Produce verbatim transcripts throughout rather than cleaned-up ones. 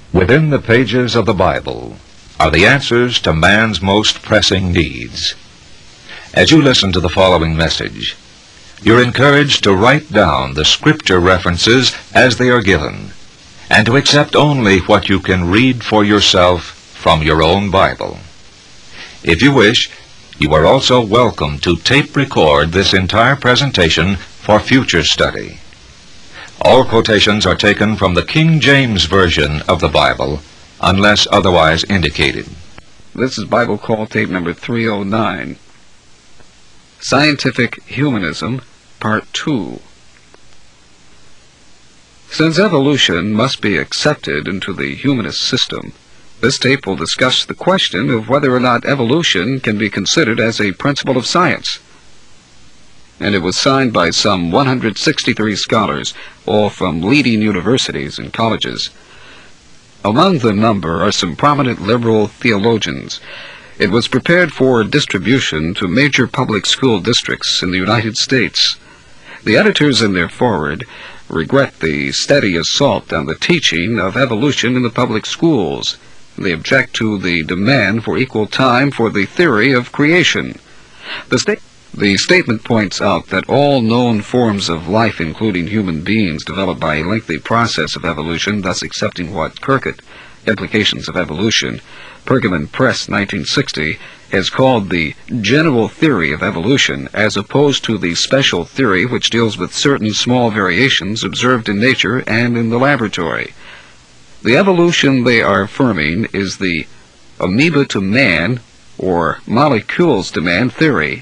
Within the pages of the Bible are the answers to man's most pressing needs. As you listen to the following message, you're encouraged to write down the scripture references as they are given, and to accept only what you can read for yourself from your own Bible. If you wish, you are also welcome to tape record this entire presentation for future study. All quotations are taken from the King James Version of the Bible, unless otherwise indicated. This is Bible Call tape number three oh nine. Scientific Humanism, Part two. Since evolution must be accepted into the humanist system, this tape will discuss the question of whether or not evolution can be considered as a principle of science. And it was signed by some one hundred sixty-three scholars, all from leading universities and colleges. Among the number are some prominent liberal theologians. It was prepared for distribution to major public school districts in the United States. The editors in their foreword regret the steady assault on the teaching of evolution in the public schools. They object to the demand for equal time for the theory of creation. The state The statement points out that all known forms of life, including human beings, develop by a lengthy process of evolution, thus accepting what Kirkut, Implications of Evolution, Pergamon Press, nineteen sixty, has called the general theory of evolution, as opposed to the special theory which deals with certain small variations observed in nature and in the laboratory. The evolution they are affirming is the amoeba to man, or molecules to man theory.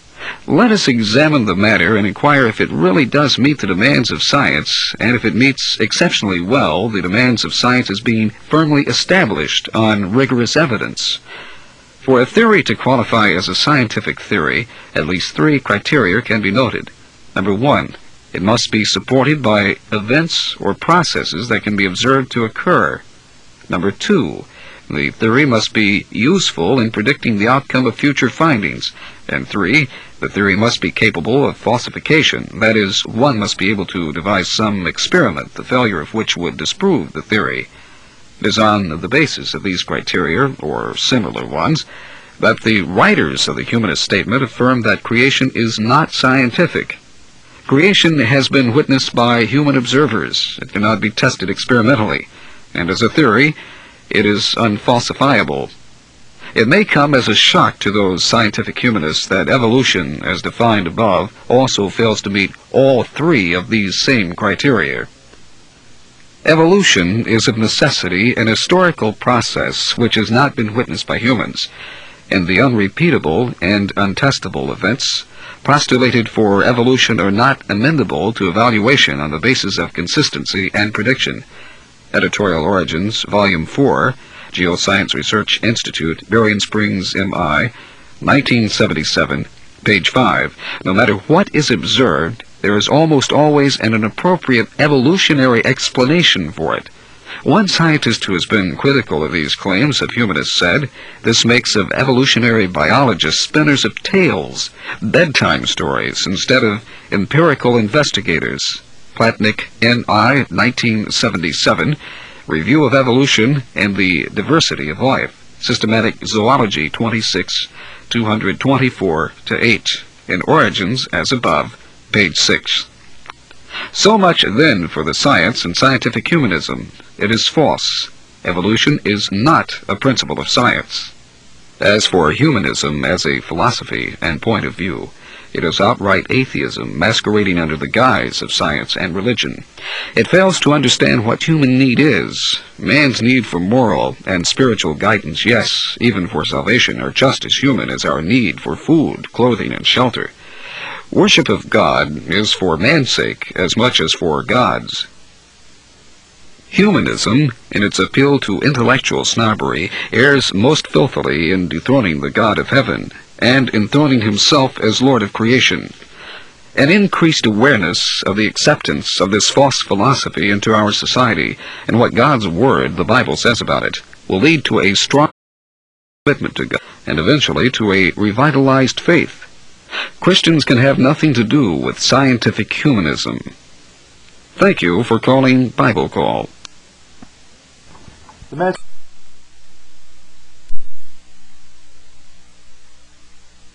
Let us examine the matter and inquire if it really does meet the demands of science, and if it meets exceptionally well the demands of science as being firmly established on rigorous evidence. For a theory to qualify as a scientific theory, at least three criteria can be noted. Number one, it must be supported by events or processes that can be observed to occur. Number two, the theory must be useful in predicting the outcome of future findings. And three, the theory must be capable of falsification. That is, one must be able to devise some experiment, the failure of which would disprove the theory. It is on the basis of these criteria, or similar ones, that the writers of the humanist statement affirm that creation is not scientific. Creation has been witnessed by human observers. It cannot be tested experimentally, and as a theory, it is unfalsifiable. It may come as a shock to those scientific humanists that evolution, as defined above, also fails to meet all three of these same criteria. Evolution is of necessity an historical process which has not been witnessed by humans, and the unrepeatable and untestable events postulated for evolution are not amendable to evaluation on the basis of consistency and prediction. Editorial Origins, Volume four, Geoscience Research Institute, Berrien Springs, M I, nineteen seventy-seven, page five. No matter what is observed, there is almost always an appropriate evolutionary explanation for it. One scientist who has been critical of these claims of humanists said, "This makes of evolutionary biologists spinners of tales, bedtime stories, instead of empirical investigators." Platnick, N I, nineteen seventy-seven, Review of Evolution and the Diversity of Life, Systematic Zoology, twenty-six, two twenty-four to eight, in Origins, as above, page six. So much, then, for the science and scientific humanism. It is false. Evolution is not a principle of science. As for humanism as a philosophy and point of view, it is outright atheism masquerading under the guise of science and religion. It fails to understand what human need is. Man's need for moral and spiritual guidance, yes, even for salvation, are just as human as our need for food, clothing, and shelter. Worship of God is for man's sake as much as for God's. Humanism, in its appeal to intellectual snobbery, errs most filthily in dethroning the God of heaven, and enthroning himself as Lord of creation. An increased awareness of the acceptance of this false philosophy into our society, and what God's Word, the Bible, says about it, will lead to a strong commitment to God, and eventually to a revitalized faith. Christians can have nothing to do with scientific humanism. Thank you for calling Bible Call. The message